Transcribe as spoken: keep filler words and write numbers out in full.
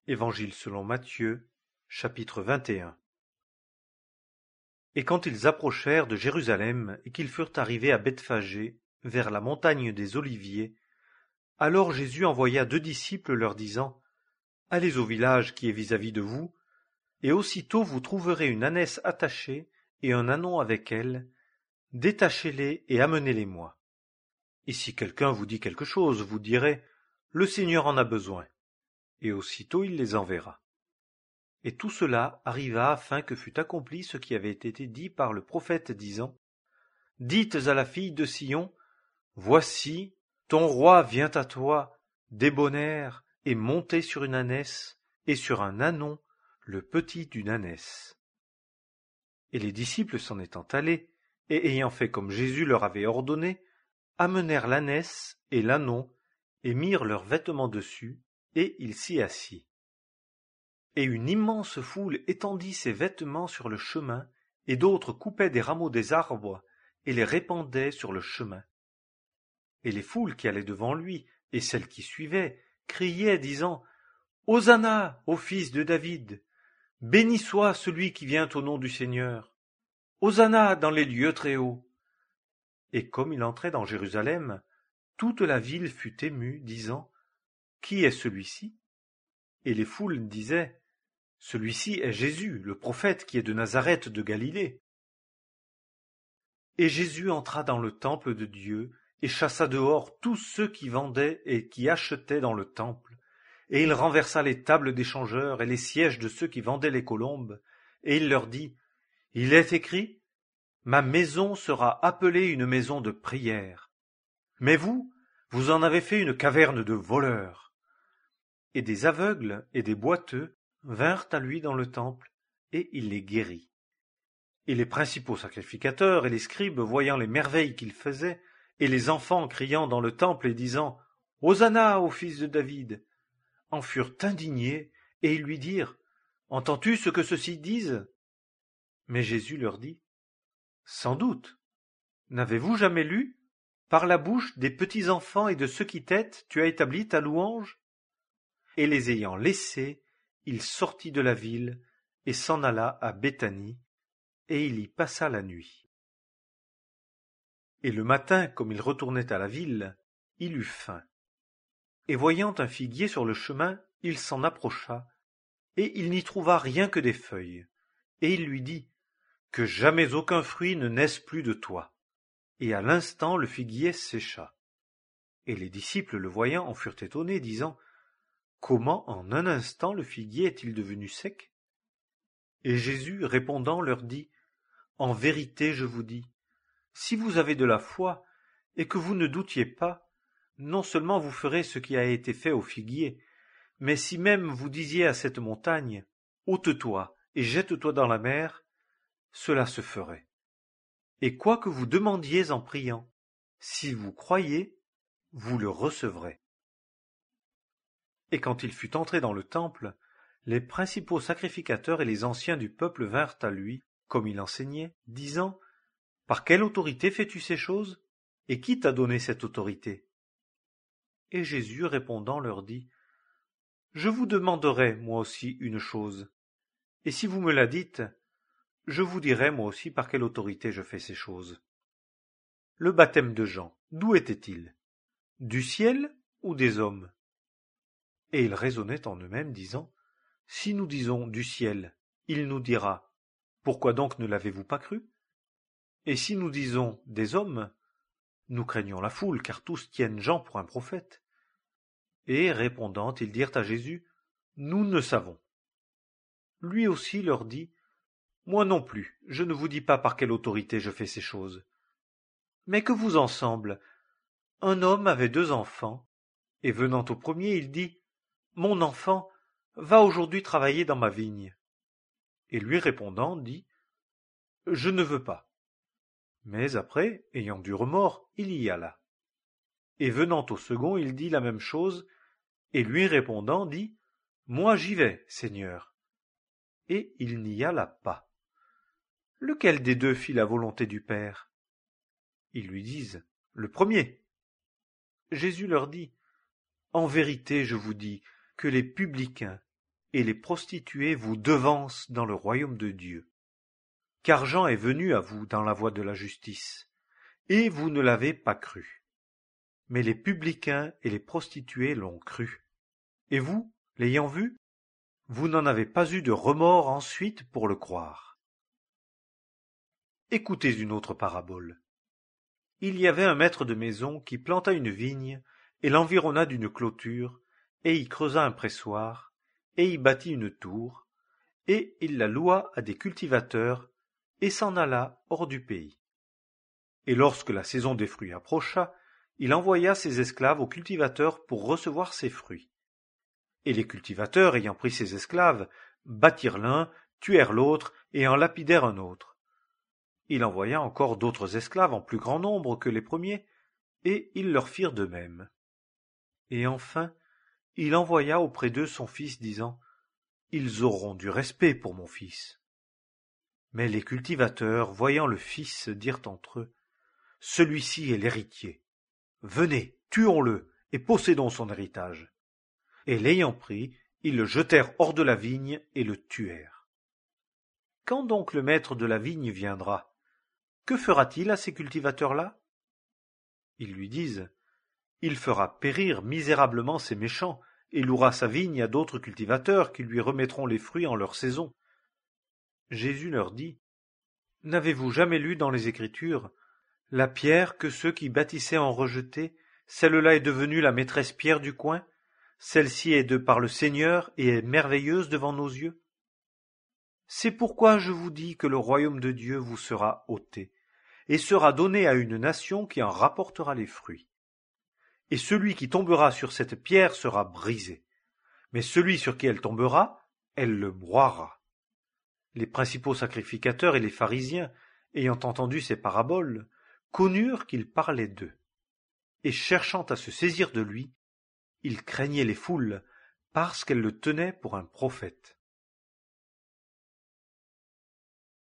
Évangile selon Matthieu, chapitre vingt et un. Et quand ils approchèrent de Jérusalem et qu'ils furent arrivés à Bethphagée, vers la montagne des Oliviers, alors Jésus envoya deux disciples leur disant : Allez au village qui est vis-à-vis de vous, et aussitôt vous trouverez une ânesse attachée et un ânon avec elle, détachez-les et amenez-les-moi. Et si quelqu'un vous dit quelque chose, vous direz : Le Seigneur en a besoin. Et aussitôt il les enverra. Et tout cela arriva afin que fût accompli ce qui avait été dit par le prophète disant : Dites à la fille de Sion : Voici, ton roi vient à toi, débonnaire et monté sur une ânesse, et sur un ânon, le petit d'une ânesse. Et les disciples s'en étant allés, et ayant fait comme Jésus leur avait ordonné, amenèrent l'ânesse et l'ânon, et mirent leurs vêtements dessus, et il s'y assit. Et une immense foule étendit ses vêtements sur le chemin, et d'autres coupaient des rameaux des arbres, et les répandaient sur le chemin. Et les foules qui allaient devant lui, et celles qui suivaient, criaient, disant : Hosanna au fils de David ! Béni soit celui qui vient au nom du Seigneur ! Hosanna dans les lieux très hauts ! Et comme il entrait dans Jérusalem, toute la ville fut émue, disant : Qui est celui-ci ? Et les foules disaient : Celui-ci est Jésus, le prophète qui est de Nazareth de Galilée. Et Jésus entra dans le temple de Dieu, et chassa dehors tous ceux qui vendaient et qui achetaient dans le temple. Et il renversa les tables des changeurs et les sièges de ceux qui vendaient les colombes, et il leur dit : Il est écrit : Ma maison sera appelée une maison de prière. Mais vous, vous en avez fait une caverne de voleurs. Et des aveugles et des boiteux vinrent à lui dans le temple, et il les guérit. Et les principaux sacrificateurs et les scribes, voyant les merveilles qu'il faisait, et les enfants criant dans le temple et disant : Hosanna au fils de David, en furent indignés, et ils lui dirent : Entends-tu ce que ceux-ci disent ? Mais Jésus leur dit : Sans doute. N'avez-vous jamais lu : Par la bouche des petits enfants et de ceux qui têtent, tu as établi ta louange ? Et les ayant laissés, il sortit de la ville et s'en alla à Béthanie, et il y passa la nuit. Et le matin, comme il retournait à la ville, il eut faim. Et voyant un figuier sur le chemin, il s'en approcha, et il n'y trouva rien que des feuilles. Et il lui dit : Que jamais aucun fruit ne naisse plus de toi. Et à l'instant le figuier sécha. Et les disciples le voyant en furent étonnés, disant : Comment en un instant le figuier est-il devenu sec ? Et Jésus, répondant, leur dit : En vérité, je vous dis, si vous avez de la foi, et que vous ne doutiez pas, non seulement vous ferez ce qui a été fait au figuier, mais si même vous disiez à cette montagne : Ôte-toi et jette-toi dans la mer, cela se ferait. Et quoi que vous demandiez en priant, si vous croyez, vous le recevrez. Et quand il fut entré dans le temple, les principaux sacrificateurs et les anciens du peuple vinrent à lui, comme il enseignait, disant : Par quelle autorité fais-tu ces choses ? Et qui t'a donné cette autorité ? Et Jésus, répondant, leur dit : Je vous demanderai, moi aussi, une chose. Et si vous me la dites, je vous dirai, moi aussi, par quelle autorité je fais ces choses. Le baptême de Jean, d'où était-il ? Du ciel ou des hommes ? Et ils raisonnaient en eux-mêmes, disant : Si nous disons du ciel, il nous dira : Pourquoi donc ne l'avez-vous pas cru ? Et si nous disons des hommes, nous craignons la foule, car tous tiennent Jean pour un prophète. Et répondant, ils dirent à Jésus : Nous ne savons. Lui aussi leur dit : Moi non plus, je ne vous dis pas par quelle autorité je fais ces choses. Mais que vous en semble ? Un homme avait deux enfants, et venant au premier, il dit : Mon enfant, va aujourd'hui travailler dans ma vigne. Et lui répondant, dit : Je ne veux pas. Mais après, ayant du remords, il y alla. Et venant au second, il dit la même chose, et lui répondant, dit : Moi j'y vais, Seigneur. Et il n'y alla pas. Lequel des deux fit la volonté du Père ? Ils lui disent : Le premier. Jésus leur dit : En vérité, je vous dis que les publicains et les prostituées vous devancent dans le royaume de Dieu. Car Jean est venu à vous dans la voie de la justice, et vous ne l'avez pas cru. Mais les publicains et les prostituées l'ont cru. Et vous, l'ayant vu, vous n'en avez pas eu de remords ensuite pour le croire. Écoutez une autre parabole. Il y avait un maître de maison qui planta une vigne et l'environna d'une clôture, et y creusa un pressoir, et y bâtit une tour, et il la loua à des cultivateurs, et s'en alla hors du pays. Et lorsque la saison des fruits approcha, il envoya ses esclaves aux cultivateurs pour recevoir ses fruits. Et les cultivateurs, ayant pris ses esclaves, battirent l'un, tuèrent l'autre, et en lapidèrent un autre. Il envoya encore d'autres esclaves en plus grand nombre que les premiers, et ils leur firent de même. Et enfin, il envoya auprès d'eux son fils, disant « Ils auront du respect pour mon fils. » Mais les cultivateurs, voyant le fils, dirent entre eux « Celui-ci est l'héritier. Venez, tuons-le, et possédons son héritage. » Et l'ayant pris, ils le jetèrent hors de la vigne et le tuèrent. Quand donc le maître de la vigne viendra, que fera-t-il à ces cultivateurs-là? Ils lui disent « Il fera périr misérablement ces méchants, et louera sa vigne à d'autres cultivateurs qui lui remettront les fruits en leur saison. » Jésus leur dit « N'avez-vous jamais lu dans les Écritures, la pierre que ceux qui bâtissaient ont rejetée, celle-là est devenue la maîtresse pierre du coin, celle-ci est de par le Seigneur et est merveilleuse devant nos yeux. C'est pourquoi je vous dis que le royaume de Dieu vous sera ôté, et sera donné à une nation qui en rapportera les fruits. Et celui qui tombera sur cette pierre sera brisé, mais celui sur qui elle tombera, elle le broiera. » Les principaux sacrificateurs et les pharisiens, ayant entendu ces paraboles, connurent qu'il parlait d'eux. Et cherchant à se saisir de lui, ils craignaient les foules, parce qu'elles le tenaient pour un prophète.